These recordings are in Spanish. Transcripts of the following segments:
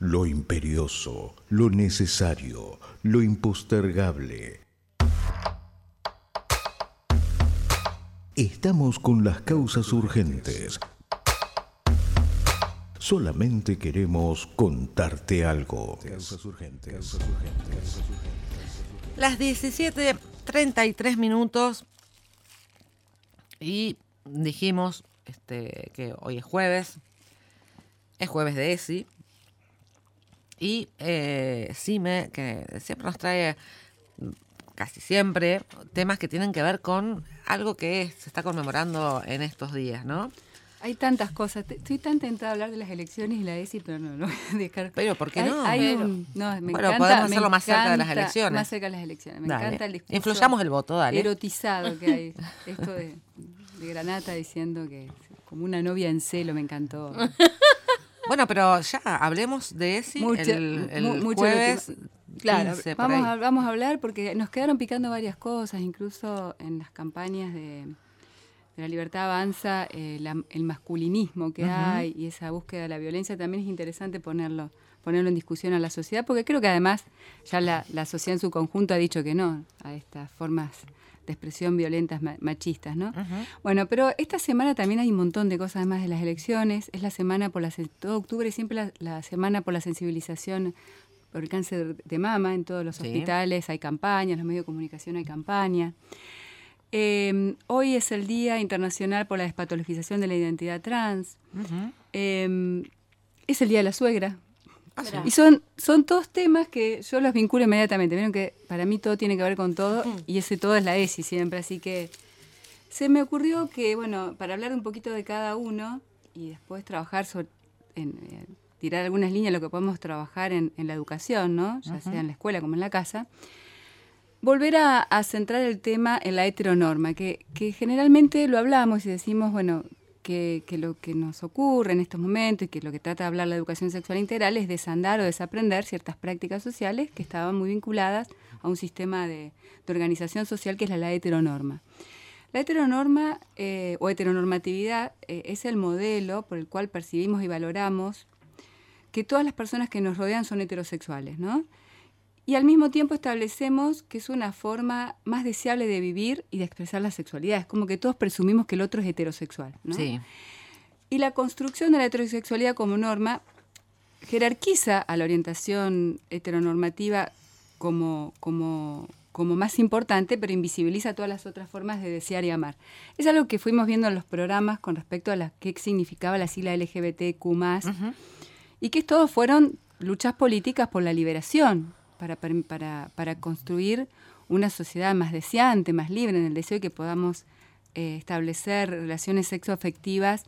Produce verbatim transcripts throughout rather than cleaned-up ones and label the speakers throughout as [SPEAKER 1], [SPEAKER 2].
[SPEAKER 1] lo imperioso, lo necesario, lo impostergable. Estamos con las causas urgentes. Solamente queremos contarte algo. Causas urgentes.
[SPEAKER 2] Las diecisiete treinta y tres minutos y dijimos este, que hoy es jueves, es jueves de ESI y eh, Sime, que siempre nos trae, casi siempre, temas que tienen que ver con algo que se está conmemorando en estos días, ¿no?
[SPEAKER 3] Hay tantas cosas. Estoy tan tentada a hablar de las elecciones y la ESI, pero no, no voy a dejar.
[SPEAKER 2] Pero, ¿por qué
[SPEAKER 3] hay,
[SPEAKER 2] no?
[SPEAKER 3] Hay
[SPEAKER 2] pero,
[SPEAKER 3] un, no, me
[SPEAKER 2] bueno,
[SPEAKER 3] encanta,
[SPEAKER 2] podemos
[SPEAKER 3] me
[SPEAKER 2] hacerlo más cerca de las
[SPEAKER 3] encanta,
[SPEAKER 2] elecciones.
[SPEAKER 3] Más cerca de las elecciones. Me
[SPEAKER 2] Dale.
[SPEAKER 3] encanta el discurso.
[SPEAKER 2] Influyamos el voto, dale.
[SPEAKER 3] Erotizado que hay. Esto de, de Granata diciendo que como una novia en celo, me encantó.
[SPEAKER 2] Bueno, pero ya hablemos de ESI
[SPEAKER 3] Mucho,
[SPEAKER 2] el, el
[SPEAKER 3] mu- mucho
[SPEAKER 2] jueves.
[SPEAKER 3] Claro,
[SPEAKER 2] quince, por
[SPEAKER 3] vamos
[SPEAKER 2] ahí.
[SPEAKER 3] a, vamos a hablar porque nos quedaron picando varias cosas, incluso en las campañas de, de La Libertad Avanza, eh, la, el masculinismo que uh-huh. hay y esa búsqueda de la violencia, también es interesante ponerlo, ponerlo en discusión a la sociedad, porque creo que además ya la, la sociedad en su conjunto ha dicho que no a estas formas de expresión violentas machistas, ¿no? Uh-huh. Bueno, pero esta semana también hay un montón de cosas además de las elecciones. Es la semana por la... Todo octubre es siempre la, la semana por la sensibilización por el cáncer de mama en todos los sí. hospitales. Hay campañas, en los medios de comunicación hay campañas. Eh, hoy es el Día Internacional por la Despatologización de la Identidad Trans. Uh-huh. Eh, es el Día de la Suegra. Ah, sí. Y son, son todos temas que yo los vinculo inmediatamente. Vieron que para mí todo tiene que ver con todo uh-huh. y ese todo es la ESI siempre. Así que se me ocurrió que, bueno, para hablar un poquito de cada uno y después trabajar sobre, en, en tirar algunas líneas de lo que podemos trabajar en, en la educación, ¿no? Ya uh-huh. sea en la escuela como en la casa. Volver a, a centrar el tema en la heteronorma, que, que generalmente lo hablamos y decimos, bueno... Que, que lo que nos ocurre en estos momentos y que lo que trata de hablar la educación sexual integral es desandar o desaprender ciertas prácticas sociales que estaban muy vinculadas a un sistema de, de organización social que es la, la heteronorma. La heteronorma eh, o heteronormatividad eh, es el modelo por el cual percibimos y valoramos que todas las personas que nos rodean son heterosexuales, ¿no? Y al mismo tiempo establecemos que es una forma más deseable de vivir y de expresar la sexualidad. Es como que todos presumimos que el otro es heterosexual, ¿no?
[SPEAKER 2] Sí.
[SPEAKER 3] Y la construcción de la heterosexualidad como norma jerarquiza a la orientación heteronormativa como, como, como más importante, pero invisibiliza todas las otras formas de desear y amar. Es algo que fuimos viendo en los programas con respecto a la, qué significaba la sigla L G B T Q más, uh-huh. y que todos fueron luchas políticas por la liberación, Para, para, para construir una sociedad más deseante, más libre en el deseo de que podamos eh, establecer relaciones sexoafectivas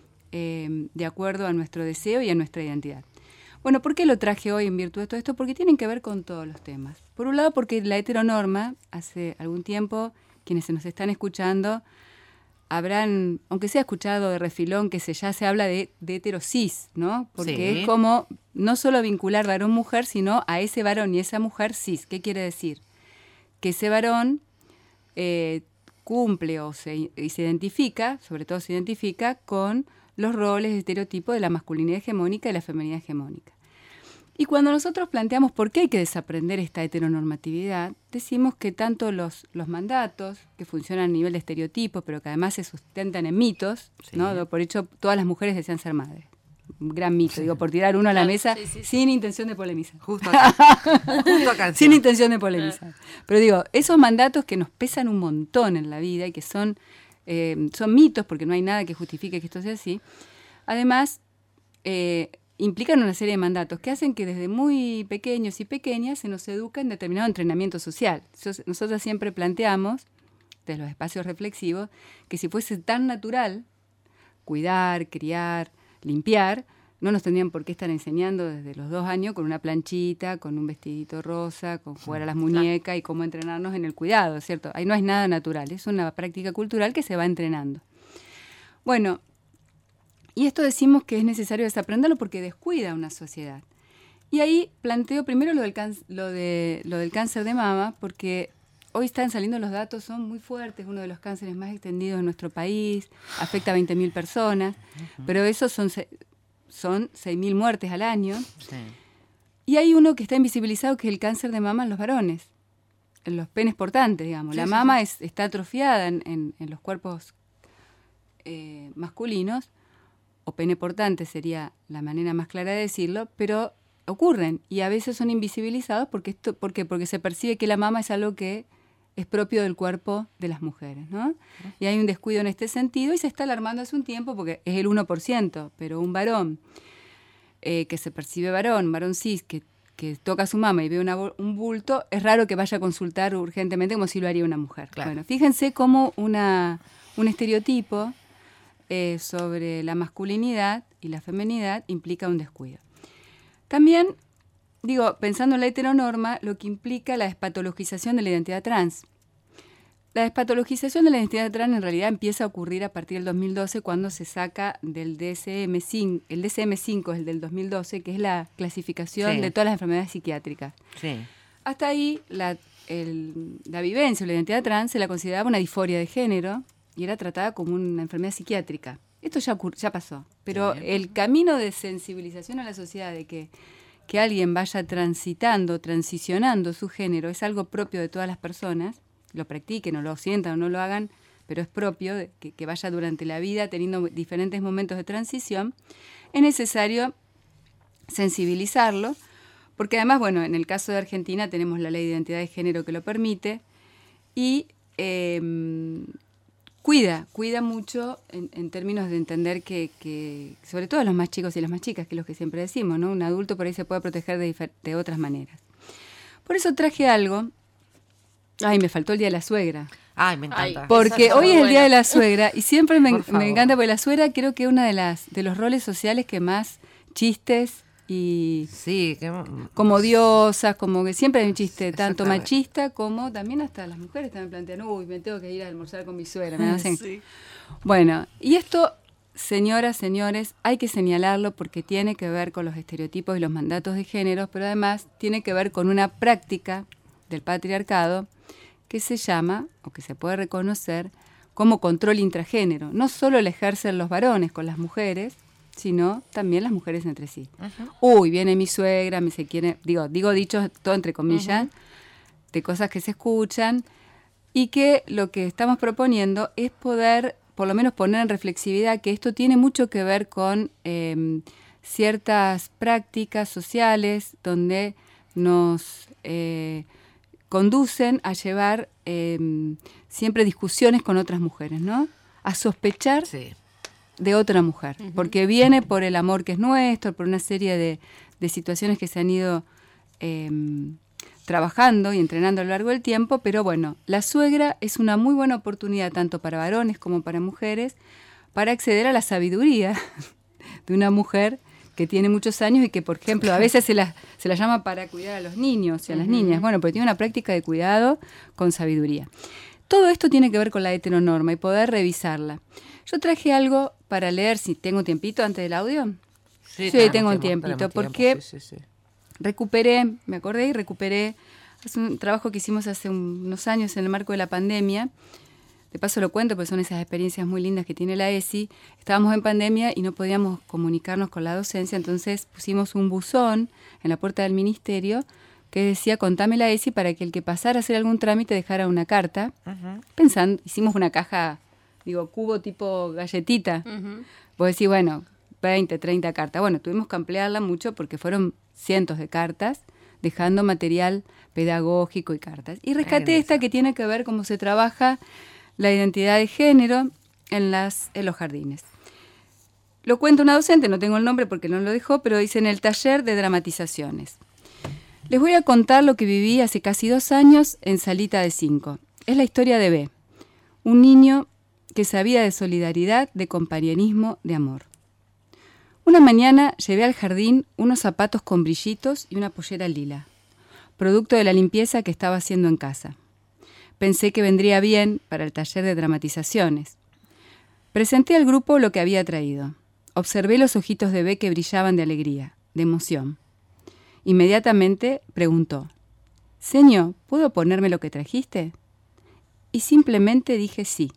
[SPEAKER 3] eh, de acuerdo a nuestro deseo y a nuestra identidad. Bueno, ¿por qué lo traje hoy en virtud de todo esto? Porque tienen que ver con todos los temas. Por un lado, porque la heteronorma, hace algún tiempo, quienes se nos están escuchando, habrán, aunque sea escuchado de refilón, que se, ya se habla de, de heterosis, ¿no? Porque sí. es como no solo vincular varón-mujer, sino a ese varón y esa mujer cis. ¿Qué quiere decir? Que ese varón eh, cumple o se, y se identifica, sobre todo se identifica, con los roles, estereotipos de la masculinidad hegemónica y la feminidad hegemónica. Y cuando nosotros planteamos por qué hay que desaprender esta heteronormatividad, decimos que tanto los, los mandatos, que funcionan a nivel de estereotipos, pero que además se sustentan en mitos, sí. ¿no? Por hecho, todas las mujeres desean ser madres. Un gran mito, sí. digo, por tirar uno a la mesa, sí, sí, sí. sin intención de polemizar. Justo acá. Justo acá sin intención de polemizar. Pero digo, esos mandatos que nos pesan un montón en la vida y que son, eh, son mitos, porque no hay nada que justifique que esto sea así, además... Eh, implican una serie de mandatos que hacen que desde muy pequeños y pequeñas se nos educa en determinado entrenamiento social. Nosotros siempre planteamos, desde los espacios reflexivos, que si fuese tan natural cuidar, criar, limpiar, no nos tendrían por qué estar enseñando desde los dos años con una planchita, con un vestidito rosa, con jugar a las muñecas y cómo entrenarnos en el cuidado, ¿cierto? Ahí no es nada natural, es una práctica cultural que se va entrenando. Bueno, y esto decimos que es necesario desaprenderlo porque descuida una sociedad. Y ahí planteo primero lo del, can- lo de, lo del cáncer de mama, porque hoy están saliendo los datos, son muy fuertes, uno de los cánceres más extendidos en nuestro país, afecta a veinte mil personas, uh-huh. pero esos son, se- son seis mil muertes al año. Sí. y hay uno que está invisibilizado, que es el cáncer de mama en los varones, en los penes portantes, digamos. Sí, la sí, mama sí. Es, está atrofiada en, en, en los cuerpos eh, masculinos, o pene portante sería la manera más clara de decirlo, pero ocurren y a veces son invisibilizados porque esto, ¿por qué? Porque se percibe que la mama es algo que es propio del cuerpo de las mujeres, ¿no? Y hay un descuido en este sentido y se está alarmando hace un tiempo porque es el uno por ciento, pero un varón eh, que se percibe varón, varón cis, que, que toca su mama y ve una, un bulto, es raro que vaya a consultar urgentemente como si lo haría una mujer. Claro. Bueno, fíjense cómo una, un estereotipo eh, sobre la masculinidad y la feminidad implica un descuido. También, digo, pensando en la heteronorma, lo que implica la despatologización de la identidad trans. La despatologización de la identidad trans en realidad empieza a ocurrir a partir del dos mil doce cuando se saca del D S M cinco, el D S M cinco es el del dos mil doce, que es la clasificación sí. de todas las enfermedades psiquiátricas. Sí. Hasta ahí la, el, la vivencia o la identidad trans se la consideraba una disforia de género y era tratada como una enfermedad psiquiátrica. Esto ya, ya pasó, pero Bien. el camino de sensibilización a la sociedad de que, que alguien vaya transitando, transicionando su género, es algo propio de todas las personas, lo practiquen o lo sientan o no lo hagan, pero es propio de que, que vaya durante la vida teniendo diferentes momentos de transición, es necesario sensibilizarlo, porque además, bueno, en el caso de Argentina tenemos la ley de identidad de género que lo permite y eh, Cuida, cuida mucho en, en términos de entender que, que, sobre todo los más chicos y las más chicas, que es lo que siempre decimos, ¿no? Un adulto por ahí se puede proteger de, de otras maneras. Por eso traje algo. Ay, me faltó el Día de la Suegra.
[SPEAKER 2] Ay, me encanta.
[SPEAKER 3] Ay, porque hoy es el Día de la Suegra y siempre me, me encanta, porque la suegra creo que es uno de, las, de los roles sociales que más chistes y
[SPEAKER 2] sí, que...
[SPEAKER 3] como diosas, como que siempre hay un chiste tanto machista como también hasta las mujeres también plantean, uy, me tengo que ir a almorzar con mi suegra, me hacen. Sí. Bueno, y esto, señoras, señores, hay que señalarlo porque tiene que ver con los estereotipos y los mandatos de género, pero además tiene que ver con una práctica del patriarcado que se llama, o que se puede reconocer, como control intragénero. No solo lo ejercen los varones con las mujeres, sino también las mujeres entre sí. Uh-huh. Uy, viene mi suegra, me se quiere, digo, digo dicho todo entre comillas, uh-huh. de cosas que se escuchan, y que lo que estamos proponiendo es poder, por lo menos poner en reflexividad, que esto tiene mucho que ver con eh, ciertas prácticas sociales donde nos eh, conducen a llevar eh, siempre discusiones con otras mujeres, ¿no? A sospechar sí. de otra mujer, uh-huh. porque viene por el amor que es nuestro, por una serie de, de situaciones que se han ido eh, trabajando y entrenando a lo largo del tiempo, pero bueno, la suegra es una muy buena oportunidad tanto para varones como para mujeres para acceder a la sabiduría de una mujer que tiene muchos años y que, por ejemplo, a veces se la, se la llama para cuidar a los niños y a las uh-huh. niñas, bueno, porque tiene una práctica de cuidado con sabiduría. Todo esto tiene que ver con la heteronorma y poder revisarla. Yo traje algo para leer, si tengo tiempito antes del audio. Sí, sí tengo un tiempito, porque tiempo. sí, sí, sí. recuperé, me acordé y recuperé, es un trabajo que hicimos hace un, unos años en el marco de la pandemia. De paso lo cuento porque son esas experiencias muy lindas que tiene la E S I. Estábamos en pandemia y no podíamos comunicarnos con la docencia, entonces pusimos un buzón en la puerta del ministerio que decía, contame la E S I, para que el que pasara a hacer algún trámite dejara una carta. Uh-huh. Pensando, hicimos una caja, digo, cubo tipo galletita. Uh-huh. Vos decís, bueno, veinte, treinta cartas. Bueno, tuvimos que ampliarla mucho porque fueron cientos de cartas, dejando material pedagógico y cartas. Y rescaté esta que tiene que ver cómo se trabaja la identidad de género en, las, en los jardines. Lo cuenta una docente, no tengo el nombre porque no lo dejó, pero dice: en el taller de dramatizaciones. Les voy a contar lo que viví hace casi dos años en Salita de Cinco. Es la historia de B, un niño que sabía de solidaridad, de compañerismo, de amor. Una mañana llevé al jardín unos zapatos con brillitos y una pollera lila, producto de la limpieza que estaba haciendo en casa. Pensé que vendría bien para el taller de dramatizaciones. Presenté al grupo lo que había traído. Observé los ojitos de B que brillaban de alegría, de emoción. Inmediatamente preguntó: «Señor, ¿puedo ponerme lo que trajiste?» Y simplemente dije sí.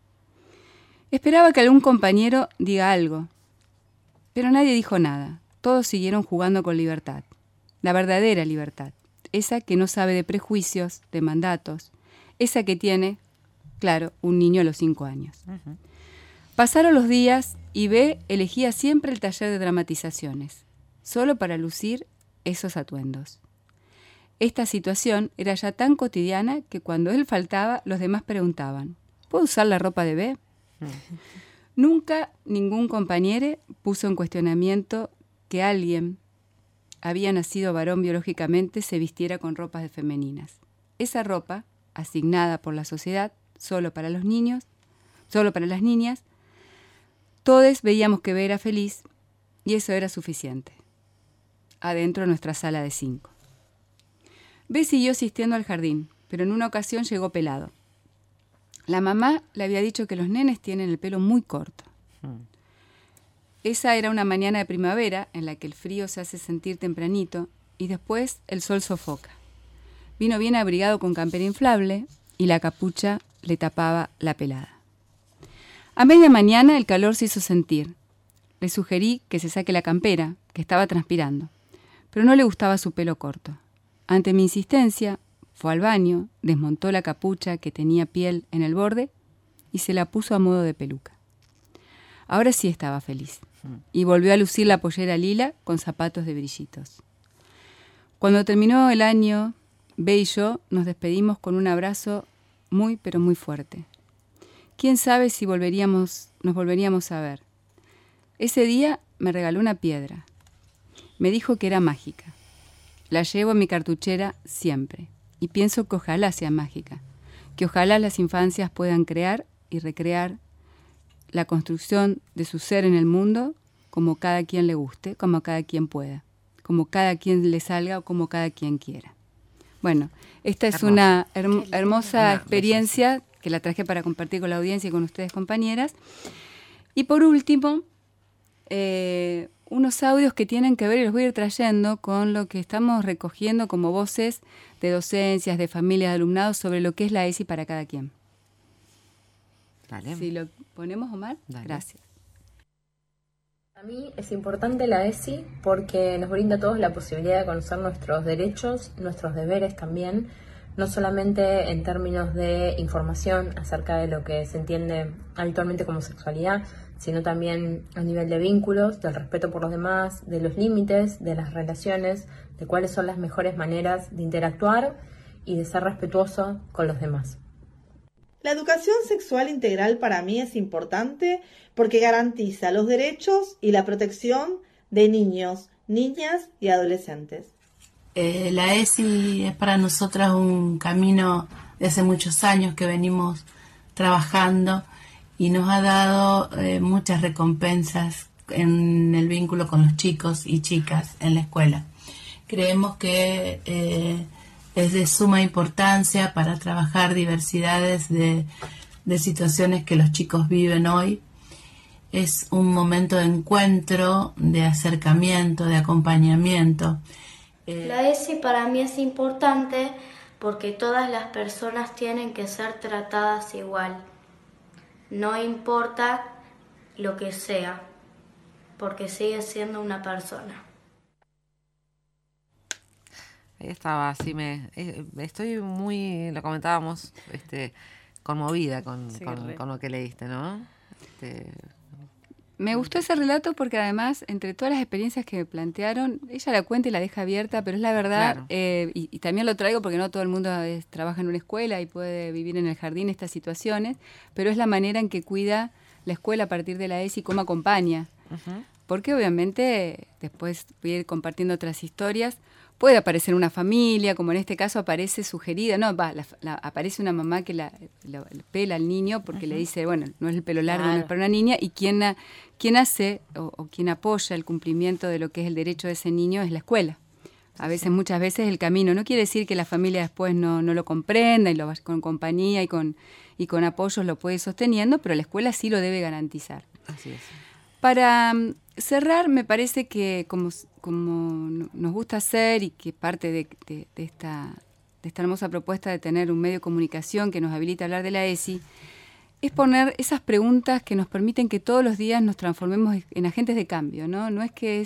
[SPEAKER 3] Esperaba que algún compañero diga algo, pero nadie dijo nada. Todos siguieron jugando con libertad. la verdadera libertad, esa que no sabe de prejuicios, de mandatos, esa que tiene, claro, un niño a los cinco años. Uh-huh. Pasaron los días y B elegía siempre el taller de dramatizaciones, solo para lucir esos atuendos. Esta situación era ya tan cotidiana que cuando él faltaba, los demás preguntaban, ¿puedo usar la ropa de B? Uh-huh. Nunca ningún compañero puso en cuestionamiento que alguien había nacido varón biológicamente se vistiera con ropas de femeninas. Esa ropa, asignada por la sociedad solo para los niños, solo para las niñas, todos veíamos que B era feliz y eso era suficiente. Adentro de nuestra sala de cinco. B siguió asistiendo al jardín, pero en una ocasión llegó pelado. La mamá le había dicho que los nenes tienen el pelo muy corto. Hmm. Esa era una mañana de primavera en la que el frío se hace sentir tempranito y después el sol sofoca. Vino bien abrigado con campera inflable y la capucha le tapaba la pelada. A media mañana el calor se hizo sentir. Le sugerí que se saque la campera, que estaba transpirando, pero no le gustaba su pelo corto. Ante mi insistencia, fue al baño, desmontó la capucha que tenía piel en el borde y se la puso a modo de peluca. Ahora sí estaba feliz y volvió a lucir la pollera lila con zapatos de brillitos. Cuando terminó el año, B y yo nos despedimos con un abrazo muy pero muy fuerte. ¿Quién sabe si volveríamos, nos volveríamos a ver? Ese día me regaló una piedra. Me dijo que era mágica. La llevo en mi cartuchera siempre y pienso que ojalá sea mágica, que ojalá las infancias puedan crear y recrear la construcción de su ser en el mundo como cada quien le guste, como cada quien pueda, como cada quien le salga o como cada quien quiera. Bueno, esta es Hermoso. una herm- hermosa experiencia que la traje para compartir con la audiencia y con ustedes, compañeras. Y por último, eh, unos audios que tienen que ver, y los voy a ir trayendo, con lo que estamos recogiendo como voces de docencias, de familias, de alumnados, sobre lo que es la ESI para cada quien. Dale. Si lo ponemos, Omar. Dale. Gracias.
[SPEAKER 4] A mí es importante la ESI porque nos brinda a todos la posibilidad de conocer nuestros derechos, nuestros deberes también, no solamente en términos de información acerca de lo que se entiende habitualmente como sexualidad, sino también a nivel de vínculos, del respeto por los demás, de los límites, de las relaciones, de cuáles son las mejores maneras de interactuar y de ser respetuoso con los demás.
[SPEAKER 5] La educación sexual integral para mí es importante porque garantiza los derechos y la protección de niños, niñas y adolescentes.
[SPEAKER 6] Eh, la ESI es para nosotras un camino de hace muchos años que venimos trabajando y nos ha dado eh, muchas recompensas en el vínculo con los chicos y chicas en la escuela. Creemos que eh, es de suma importancia para trabajar diversidades de, de situaciones que los chicos viven hoy. Es un momento de encuentro, de acercamiento, de acompañamiento.
[SPEAKER 7] La ESI para mí es importante porque todas las personas tienen que ser tratadas igual. No importa lo que sea, porque sigue siendo una persona.
[SPEAKER 2] Ahí estaba, sí, me eh, estoy muy, lo comentábamos, este, conmovida con, sí, con, con lo que leíste, ¿no? Este,
[SPEAKER 3] Me gustó ese relato porque además, entre todas las experiencias que me plantearon, ella la cuenta y la deja abierta, pero es la verdad, claro. eh, y, y también lo traigo porque no todo el mundo es, trabaja en una escuela y puede vivir en el jardín estas situaciones, pero es la manera en que cuida la escuela a partir de la ESI, cómo acompaña. Uh-huh. Porque obviamente, después voy a ir compartiendo otras historias, puede aparecer una familia, como en este caso aparece sugerida, no, va, la, la, aparece una mamá que la, la, la pela al niño porque uh-huh. le dice, bueno, no es el pelo largo, claro. no es para una niña, y quien, quien hace o, o quien apoya el cumplimiento de lo que es el derecho de ese niño es la escuela. A veces, sí. muchas veces el camino, no quiere decir que la familia después no, no lo comprenda y lo con compañía y con, y con apoyos lo puede ir sosteniendo, pero la escuela sí lo debe garantizar.
[SPEAKER 2] Así es.
[SPEAKER 3] Para cerrar, me parece que como, como nos gusta hacer y que parte de, de, de, esta, de esta hermosa propuesta de tener un medio de comunicación que nos habilita a hablar de la ESI, es poner esas preguntas que nos permiten que todos los días nos transformemos en agentes de cambio, ¿no? No es que es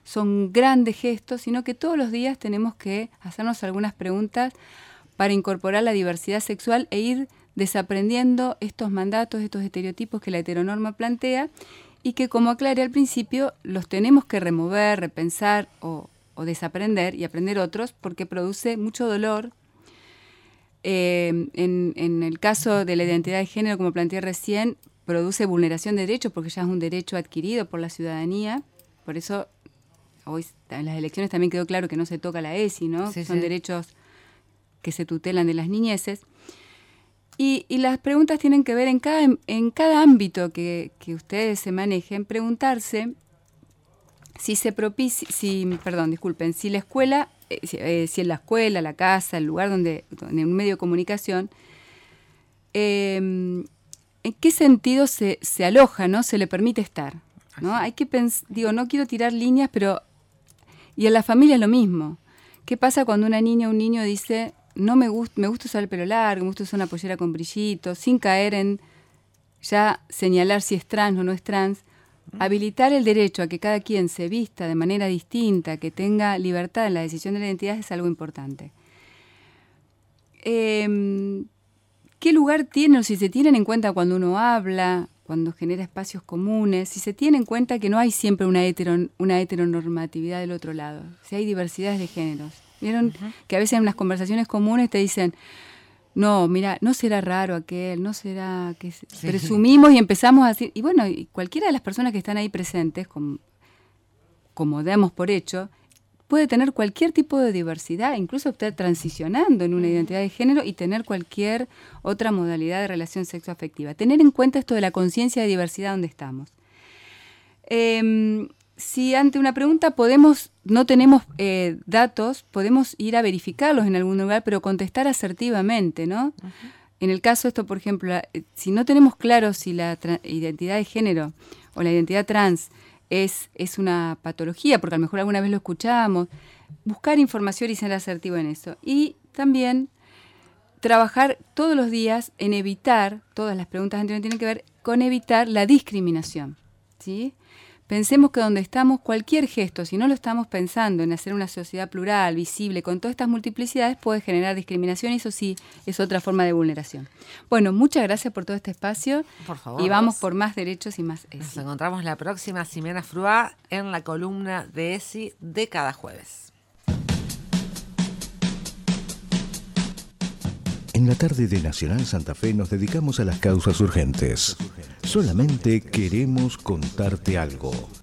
[SPEAKER 3] son grandes gestos, sino que todos los días tenemos que hacernos algunas preguntas para incorporar la diversidad sexual e ir desaprendiendo estos mandatos, estos estereotipos que la heteronorma plantea y que, como aclaré al principio, los tenemos que remover, repensar o, o desaprender y aprender otros porque produce mucho dolor. Eh, en, en el caso de la identidad de género, como planteé recién, produce vulneración de derechos porque ya es un derecho adquirido por la ciudadanía. Por eso hoy en las elecciones también quedó claro que no se toca la E S I, ¿no?
[SPEAKER 2] Sí,
[SPEAKER 3] Son
[SPEAKER 2] sí.
[SPEAKER 3] derechos que se tutelan de las niñeces. Y, y las preguntas tienen que ver en cada, en cada ámbito que, que ustedes se manejen, preguntarse si se propicia, si, perdón, disculpen, si la escuela, eh, si, eh, si en la escuela, la casa, el lugar donde, en un medio de comunicación, eh, en qué sentido se, se aloja, ¿no? Se le permite estar, ¿no? Hay que pensar, digo, no quiero tirar líneas, pero y en la familia es lo mismo. ¿Qué pasa cuando una niña o un niño dice, no me gusta, me gusta usar el pelo largo, me gusta usar una pollera con brillitos, sin caer en ya señalar si es trans o no es trans? Habilitar el derecho a que cada quien se vista de manera distinta, que tenga libertad en la decisión de la identidad es algo importante. Eh, ¿Qué lugar tienen o si se tienen en cuenta cuando uno habla, cuando genera espacios comunes, si se tiene en cuenta que no hay siempre una, hetero, una heteronormatividad del otro lado, si hay diversidades de géneros? ¿Vieron uh-huh. que a veces en las conversaciones comunes te dicen, no, mira, no será raro aquel, no será que sí. presumimos y empezamos a decir, y bueno, y cualquiera de las personas que están ahí presentes, como, como damos por hecho, puede tener cualquier tipo de diversidad, incluso estar transicionando en una identidad de género y tener cualquier otra modalidad de relación sexoafectiva. Tener en cuenta esto de la conciencia de diversidad donde estamos. Eh, si ante una pregunta podemos, no tenemos eh, datos, podemos ir a verificarlos en algún lugar, pero contestar asertivamente, ¿no? Uh-huh. En el caso esto, por ejemplo, la, si no tenemos claro si la tra- identidad de género o la identidad trans es, es una patología, porque a lo mejor alguna vez lo escuchábamos, buscar información y ser asertivo en eso. Y también trabajar todos los días en evitar, todas las preguntas anteriores tienen que ver con evitar la discriminación, ¿sí? Pensemos que donde estamos, cualquier gesto, si no lo estamos pensando en hacer una sociedad plural, visible, con todas estas multiplicidades, puede generar discriminación y eso sí es otra forma de vulneración. Bueno, muchas gracias por todo este espacio.
[SPEAKER 2] Por favor.
[SPEAKER 3] Y vamos por más derechos y más E S I.
[SPEAKER 2] Nos encontramos la próxima Ximena Frua en la columna de E S I de cada jueves.
[SPEAKER 1] En la tarde de Nacional Santa Fe nos dedicamos a las causas urgentes. Solamente queremos contarte algo.